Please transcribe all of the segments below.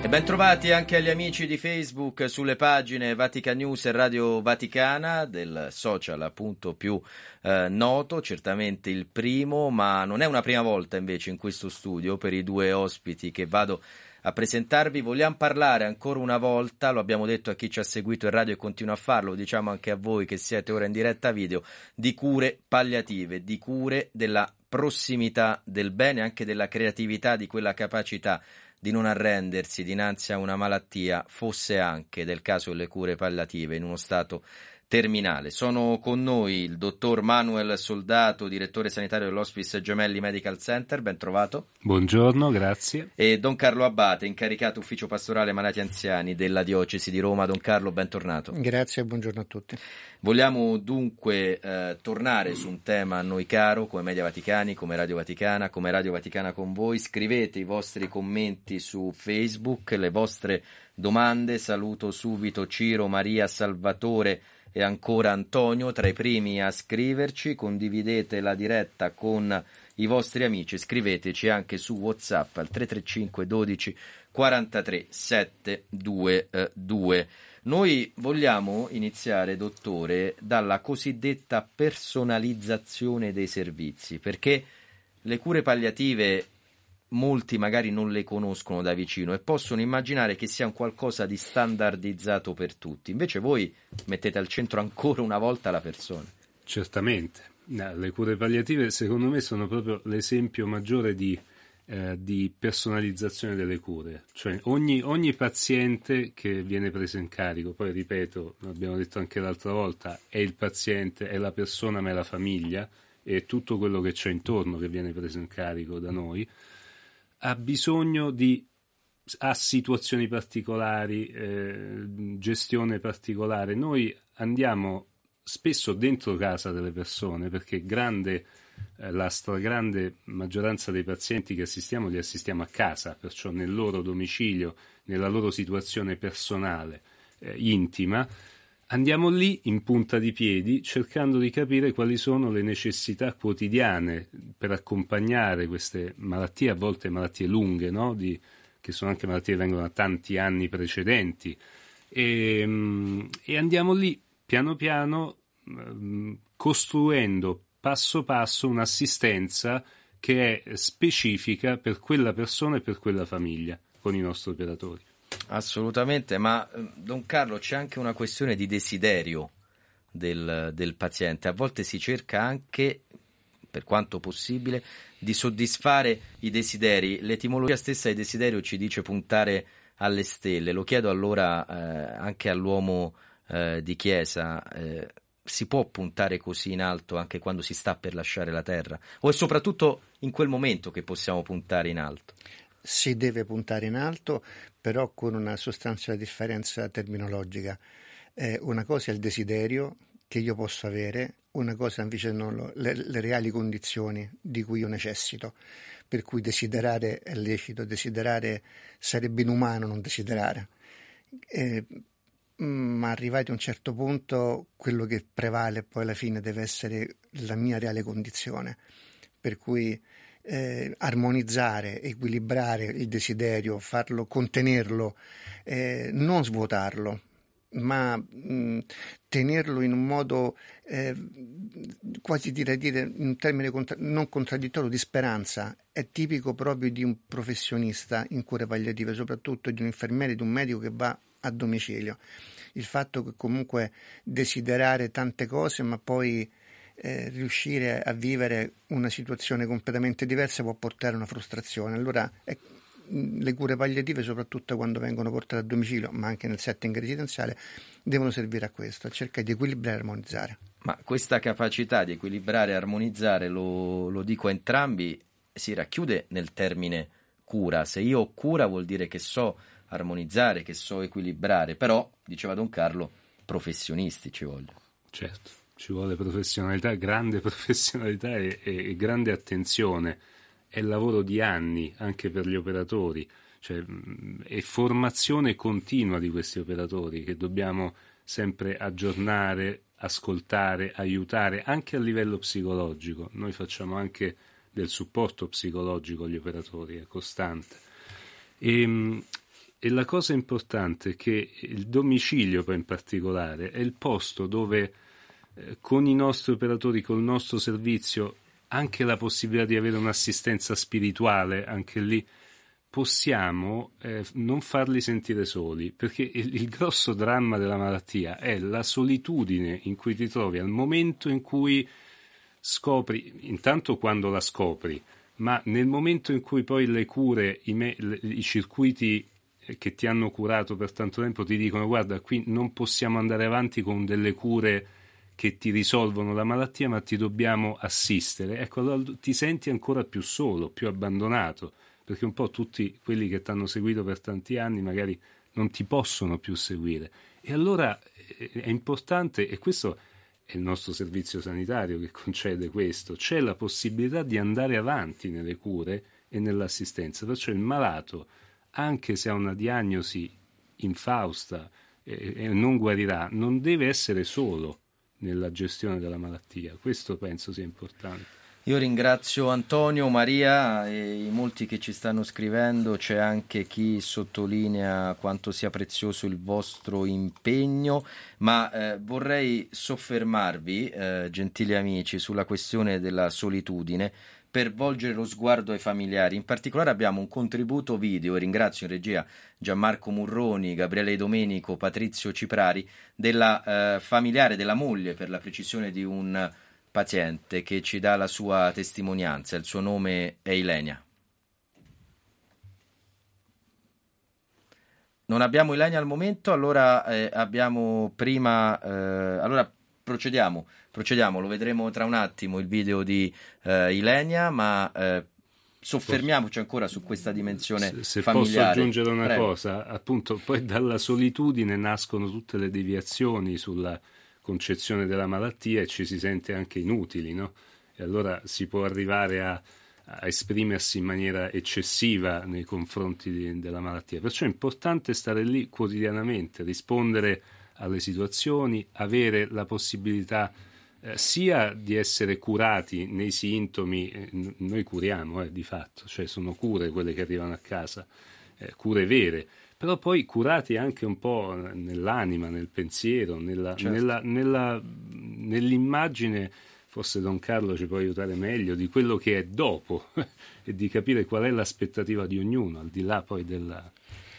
Bentrovati anche agli amici di Facebook sulle pagine Vatican News e Radio Vaticana, del social appunto più noto, certamente il primo, ma non è una prima volta invece in questo studio per i due ospiti che vado a presentarvi. Vogliamo parlare ancora una volta, lo abbiamo detto a chi ci ha seguito in radio e continua a farlo, lo diciamo anche a voi che siete ora in diretta video, di cure palliative, di cure della prossimità del bene, anche della creatività, di quella capacità di non arrendersi dinanzi a una malattia, fosse anche del caso delle cure palliative in uno stato terminale. Sono con noi il dottor Manuel Soldato, direttore sanitario dell'Hospice Gemelli Medical Center, ben trovato. Buongiorno, grazie. E Don Carlo Abbate, incaricato ufficio pastorale malati anziani della diocesi di Roma. Don Carlo, bentornato. Grazie e buongiorno a tutti. Vogliamo dunque tornare su un tema a noi caro come Media Vaticani, come Radio Vaticana con voi. Scrivete i vostri commenti su Facebook, le vostre domande. Saluto subito Ciro, Maria, Salvatore e ancora Antonio, tra i primi a scriverci. Condividete la diretta con i vostri amici, scriveteci anche su WhatsApp al 335 12 43 722. Noi vogliamo iniziare, dottore, dalla cosiddetta personalizzazione dei servizi, perché le cure palliative molti magari non le conoscono da vicino e possono immaginare che sia un qualcosa di standardizzato per tutti. Invece voi mettete al centro ancora una volta la persona. Certamente. Le cure palliative secondo me sono proprio l'esempio maggiore di personalizzazione delle cure, cioè ogni paziente che viene preso in carico, poi ripeto, l'abbiamo detto anche l'altra volta, è il paziente, è la persona ma è la famiglia e tutto quello che c'è intorno che viene preso in carico da noi, ha bisogno ha situazioni particolari, gestione particolare. Noi andiamo spesso dentro casa delle persone perché la stragrande maggioranza dei pazienti che assistiamo li assistiamo a casa, perciò nel loro domicilio, nella loro situazione personale, intima. Andiamo lì in punta di piedi cercando di capire quali sono le necessità quotidiane per accompagnare queste malattie, a volte malattie lunghe, no? Che sono anche malattie che vengono da tanti anni precedenti. E andiamo lì piano piano costruendo passo passo un'assistenza che è specifica per quella persona e per quella famiglia con i nostri operatori. Assolutamente, ma Don Carlo, c'è anche una questione di desiderio del paziente. A volte si cerca anche, per quanto possibile, di soddisfare i desideri. L'etimologia stessa di desiderio ci dice puntare alle stelle. Lo chiedo allora anche all'uomo di chiesa. Si può puntare così in alto anche quando si sta per lasciare la terra? O è soprattutto in quel momento che possiamo puntare in alto? Si deve puntare in alto, però con una sostanziale differenza terminologica. Una cosa è il desiderio che io posso avere, una cosa invece sono le reali condizioni di cui io necessito. Per cui desiderare è lecito, desiderare sarebbe inumano non desiderare. Ma arrivati a un certo punto quello che prevale poi alla fine deve essere la mia reale condizione, per cui armonizzare, equilibrare il desiderio, farlo, contenerlo, non svuotarlo, ma tenerlo in un modo quasi dire in un termine non contraddittorio, di speranza. È tipico proprio di un professionista in cure palliative, soprattutto di un infermiere, di un medico che va a domicilio. Il fatto che comunque desiderare tante cose ma poi riuscire a vivere una situazione completamente diversa può portare a una frustrazione. Allora le cure palliative, soprattutto quando vengono portate a domicilio, ma anche nel setting residenziale, devono servire a questo, a cercare di equilibrare e armonizzare. Ma questa capacità di equilibrare e armonizzare, lo dico a entrambi, si racchiude nel termine cura. Se io ho cura vuol dire che so armonizzare, che so equilibrare, però, diceva Don Carlo, professionisti ci vogliono. Certo, ci vuole professionalità, grande professionalità e grande attenzione. È lavoro di anni anche per gli operatori, cioè è formazione continua di questi operatori che dobbiamo sempre aggiornare, ascoltare, aiutare anche a livello psicologico. Noi facciamo anche del supporto psicologico agli operatori, è costante. E la cosa importante è che il domicilio poi in particolare è il posto dove con i nostri operatori, col nostro servizio, anche la possibilità di avere un'assistenza spirituale, anche lì possiamo non farli sentire soli, perché il grosso dramma della malattia è la solitudine in cui ti trovi al momento in cui scopri, intanto quando la scopri, ma nel momento in cui poi le cure, i circuiti che ti hanno curato per tanto tempo ti dicono: guarda, qui non possiamo andare avanti con delle cure che ti risolvono la malattia, ma ti dobbiamo assistere. Ecco, allora ti senti ancora più solo, più abbandonato, perché un po' tutti quelli che ti hanno seguito per tanti anni magari non ti possono più seguire. E allora è importante, e questo è il nostro servizio sanitario che concede questo, c'è la possibilità di andare avanti nelle cure e nell'assistenza, perciò il malato, anche se ha una diagnosi infausta e non guarirà, non deve essere solo nella gestione della malattia. Questo penso sia importante. Io ringrazio Antonio, Maria e i molti che ci stanno scrivendo. C'è anche chi sottolinea quanto sia prezioso il vostro impegno, ma vorrei soffermarvi, gentili amici, sulla questione della solitudine per volgere lo sguardo ai familiari. In particolare abbiamo un contributo video, e ringrazio in regia Gianmarco Murroni, Gabriele Domenico, Patrizio Ciprari, della familiare, della moglie per la precisione, di un paziente che ci dà la sua testimonianza. Il suo nome è Ilenia. Non abbiamo Ilenia al momento, allora abbiamo prima... allora procediamo, lo vedremo tra un attimo il video di Ilenia, ma soffermiamoci ancora su questa dimensione se familiare. Posso aggiungere una Prego. cosa, appunto, poi dalla solitudine nascono tutte le deviazioni sulla concezione della malattia e ci si sente anche inutili, no? E allora si può arrivare a esprimersi in maniera eccessiva nei confronti della malattia. Perciò è importante stare lì quotidianamente, rispondere alle situazioni, avere la possibilità sia di essere curati nei sintomi, noi curiamo di fatto, cioè sono cure quelle che arrivano a casa, cure vere, però poi curati anche un po' nell'anima, nel pensiero, Certo. nell'immagine. Forse Don Carlo ci può aiutare meglio di quello che è dopo e di capire qual è l'aspettativa di ognuno, al di là poi della...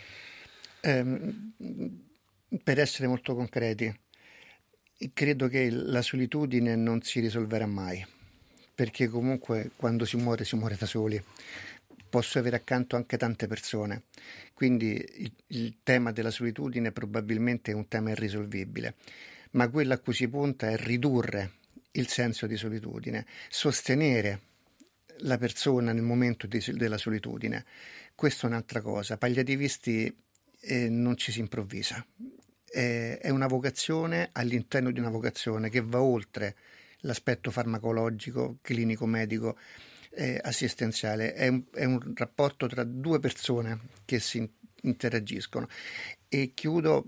Per essere molto concreti, credo che la solitudine non si risolverà mai, perché comunque quando si muore da soli. Posso avere accanto anche tante persone, quindi il tema della solitudine probabilmente è un tema irrisolvibile, ma quello a cui si punta è ridurre il senso di solitudine, sostenere la persona nel momento della solitudine. Questa è un'altra cosa. Palliativisti non ci si improvvisa, è una vocazione all'interno di una vocazione che va oltre l'aspetto farmacologico, clinico, medico, assistenziale. È un rapporto tra due persone che si interagiscono. E chiudo,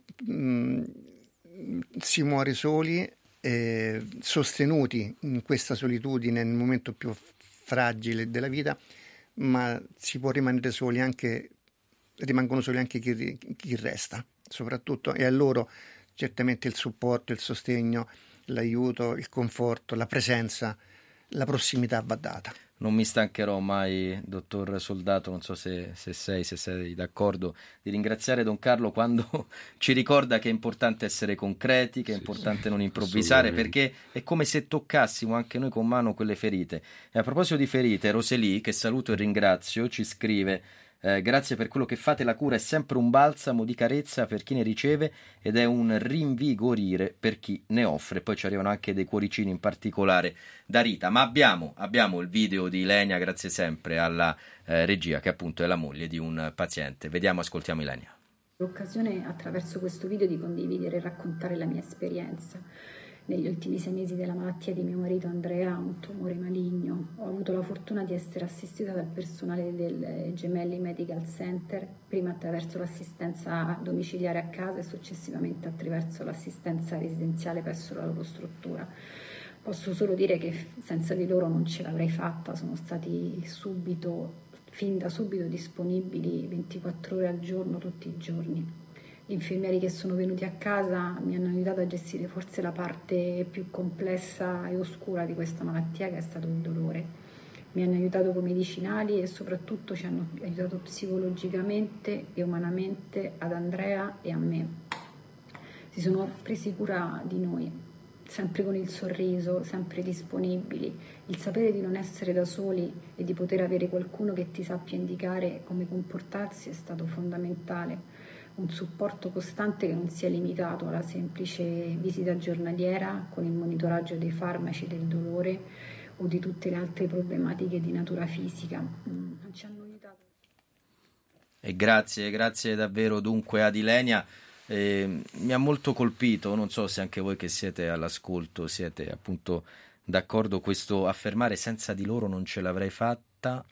si muore soli, sostenuti in questa solitudine nel momento più fragile della vita, ma si può rimanere soli anche, rimangono soli anche chi resta, soprattutto, e a loro certamente il supporto, il sostegno, l'aiuto, il conforto, la presenza, la prossimità va data. Non mi stancherò mai, dottor Soldato, non so se sei d'accordo, di ringraziare Don Carlo quando ci ricorda che è importante essere concreti, che è importante non improvvisare, perché è come se toccassimo anche noi con mano quelle ferite. E a proposito di ferite, Roseli, che saluto e ringrazio, ci scrive: grazie per quello che fate, la cura è sempre un balsamo di carezza per chi ne riceve ed è un rinvigorire per chi ne offre. Poi ci arrivano anche dei cuoricini, in particolare da Rita. Ma abbiamo il video di Ilenia, grazie sempre alla regia, che appunto è la moglie di un paziente. Vediamo, ascoltiamo Ilenia. L'occasione attraverso questo video di condividere e raccontare la mia esperienza. Negli ultimi 6 mesi della malattia di mio marito Andrea, un tumore maligno, ho avuto la fortuna di essere assistita dal personale del Gemelli Medical Center, prima attraverso l'assistenza domiciliare a casa e successivamente attraverso l'assistenza residenziale presso la loro struttura. Posso solo dire che senza di loro non ce l'avrei fatta, sono stati subito fin da subito disponibili 24 ore al giorno, tutti i giorni. Gli infermieri che sono venuti a casa mi hanno aiutato a gestire forse la parte più complessa e oscura di questa malattia, che è stato il dolore. Mi hanno aiutato con i medicinali e soprattutto ci hanno aiutato psicologicamente e umanamente ad Andrea e a me. Si sono presi cura di noi, sempre con il sorriso, sempre disponibili. Il sapere di non essere da soli e di poter avere qualcuno che ti sappia indicare come comportarsi è stato fondamentale. Un supporto costante che non sia limitato alla semplice visita giornaliera con il monitoraggio dei farmaci del dolore o di tutte le altre problematiche di natura fisica. Ci hanno aiutato. E grazie davvero dunque ad Ilenia. Mi ha molto colpito, non so se anche voi che siete all'ascolto siete appunto d'accordo, questo affermare: senza di loro non ce l'avrei fatta,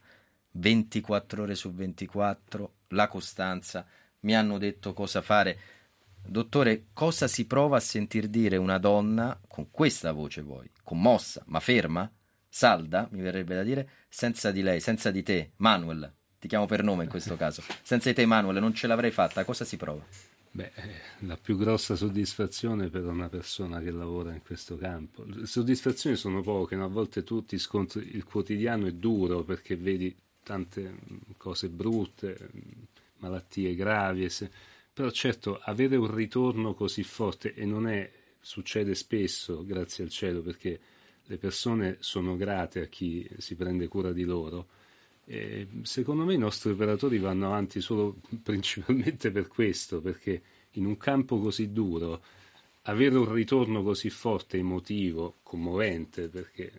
24 ore su 24, la costanza, mi hanno detto cosa fare. Dottore, cosa si prova a sentir dire una donna con questa voce, voi, commossa, ma ferma, salda, mi verrebbe da dire, senza di lei, senza di te, Manuel, ti chiamo per nome in questo caso, senza di te Manuel non ce l'avrei fatta, cosa si prova? Beh, la più grossa soddisfazione per una persona che lavora in questo campo. Le soddisfazioni sono poche, no? A volte tu ti scontri, il quotidiano è duro perché vedi tante cose brutte, malattie gravi, però certo avere un ritorno così forte, e non è, succede spesso, grazie al cielo, perché le persone sono grate a chi si prende cura di loro. E secondo me i nostri operatori vanno avanti solo principalmente per questo, perché in un campo così duro avere un ritorno così forte, emotivo, commovente, perché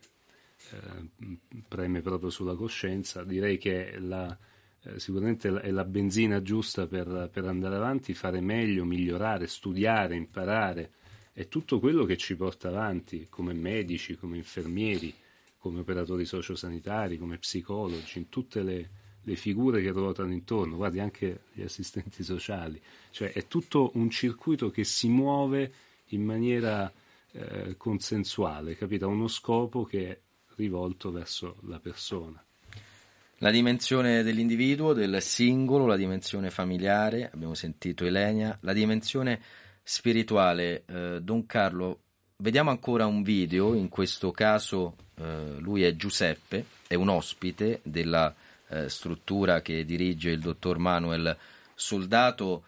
preme proprio sulla coscienza, direi che è sicuramente è la benzina giusta per andare avanti, fare meglio, migliorare, studiare, imparare. È tutto quello che ci porta avanti come medici, come infermieri, come operatori sociosanitari, come psicologi, in tutte le figure che ruotano intorno, guardi anche gli assistenti sociali, cioè è tutto un circuito che si muove in maniera consensuale, capito? Ha uno scopo che è rivolto verso la persona. La dimensione dell'individuo, del singolo, la dimensione familiare, abbiamo sentito Ilenia, la dimensione spirituale. Don Carlo, vediamo ancora un video, in questo caso lui è Giuseppe, è un ospite della struttura che dirige il dottor Manuel Soldato.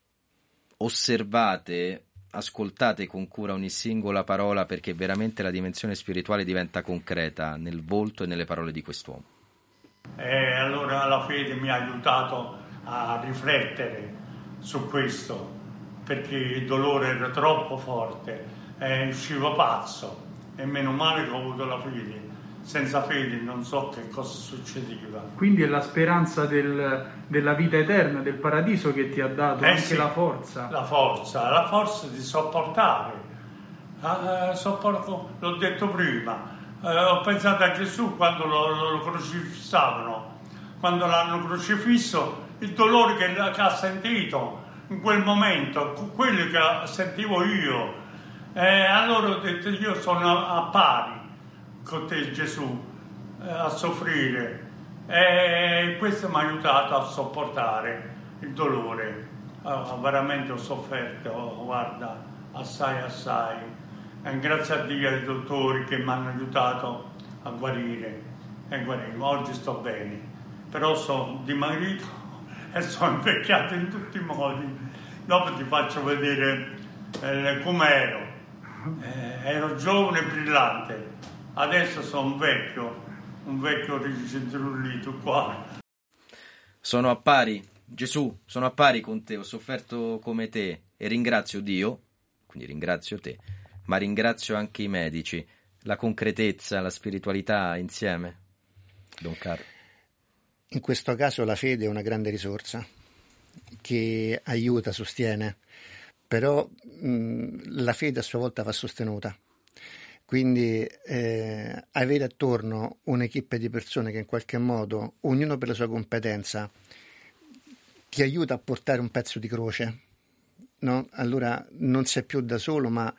Osservate, ascoltate con cura ogni singola parola, perché veramente la dimensione spirituale diventa concreta nel volto e nelle parole di quest'uomo. E allora la fede mi ha aiutato a riflettere su questo, perché il dolore era troppo forte, uscivo pazzo, e meno male che ho avuto la fede. Senza fede non so che cosa succedeva. Quindi è la speranza della vita eterna, del paradiso, che ti ha dato anche sì, la forza. La forza di sopportare. L'ho detto prima. Ho pensato a Gesù quando lo crocifissavano, quando l'hanno crocifisso, il dolore che ha sentito in quel momento, quello che sentivo io. Allora ho detto: io sono a pari con te, Gesù, a soffrire, e questo mi ha aiutato a sopportare il dolore. Veramente ho sofferto, guarda, assai. E grazie a Dio e ai dottori che mi hanno aiutato a guarire. Oggi sto bene, però sono dimagrito e sono invecchiato in tutti i modi. Dopo ti faccio vedere com'ero. Ero giovane e brillante, adesso sono un vecchio rincentrullito qua. Sono a pari, Gesù, sono a pari con te, ho sofferto come te e ringrazio Dio, quindi ringrazio te, ma ringrazio anche i medici. La concretezza, la spiritualità insieme, Don Carlo. In questo caso la fede è una grande risorsa che aiuta, sostiene, però la fede a sua volta va sostenuta. Quindi avere attorno un'equipe di persone che in qualche modo, ognuno per la sua competenza, ti aiuta a portare un pezzo di croce, no? Allora non sei più da solo, ma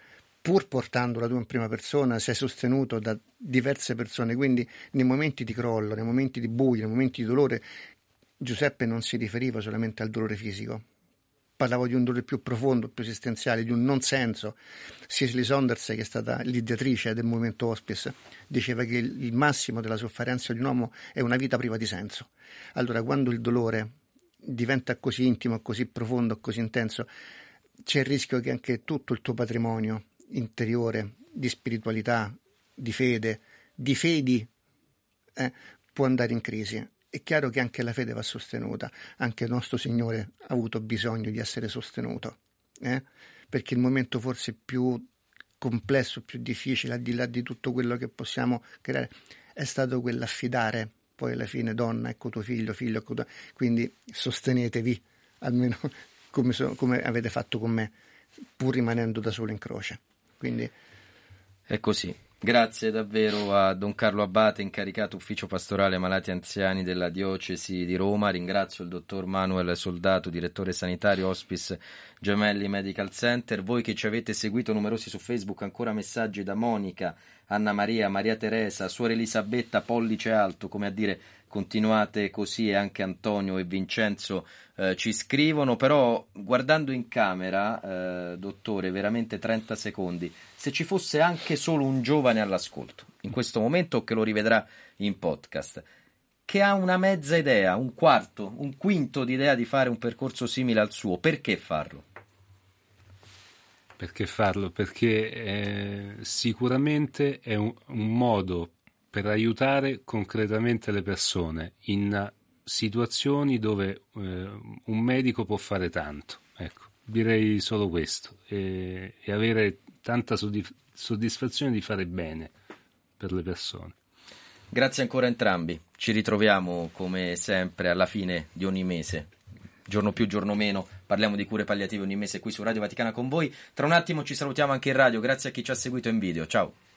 pur portandola tu in prima persona, sei sostenuto da diverse persone, quindi nei momenti di crollo, nei momenti di buio, nei momenti di dolore, Giuseppe non si riferiva solamente al dolore fisico, parlavo di un dolore più profondo, più esistenziale, di un non senso. Cicely Saunders, che è stata l'ideatrice del movimento Hospice, diceva che il massimo della sofferenza di un uomo è una vita priva di senso. Allora, quando il dolore diventa così intimo, così profondo, così intenso, c'è il rischio che anche tutto il tuo patrimonio interiore di spiritualità, di fede, di fedi, può andare in crisi. È chiaro che anche la fede va sostenuta, anche il nostro Signore ha avuto bisogno di essere sostenuto, perché il momento forse più complesso, più difficile, al di là di tutto quello che possiamo creare, è stato quell'affidare poi alla fine: donna, ecco tuo figlio, ecco tuo... Quindi sostenetevi, almeno come avete fatto con me, pur rimanendo da solo in croce. Quindi è così. Grazie davvero a Don Carlo Abbate, incaricato ufficio pastorale malati anziani della diocesi di Roma. Ringrazio il dottor Manuel Soldato, direttore sanitario Hospice Gemelli Medical Center. Voi che ci avete seguito numerosi su Facebook, ancora messaggi da Monica, Anna Maria, Maria Teresa, Suor Elisabetta, pollice alto, come a dire continuate così, e anche Antonio e Vincenzo ci scrivono. Però guardando in camera, dottore, veramente 30 secondi, se ci fosse anche solo un giovane all'ascolto in questo momento, che lo rivedrà in podcast, che ha una mezza idea, un quarto, un quinto di idea di fare un percorso simile al suo, perché farlo? Perché farlo? Perché sicuramente è un modo per aiutare concretamente le persone in situazioni dove un medico può fare tanto. Ecco, direi solo questo, e avere tanta soddisfazione di fare bene per le persone. Grazie ancora a entrambi. Ci ritroviamo come sempre alla fine di ogni mese, giorno più giorno meno, parliamo di cure palliative ogni mese qui su Radio Vaticana con voi. Tra un attimo ci salutiamo anche in radio. Grazie a chi ci ha seguito in video. Ciao.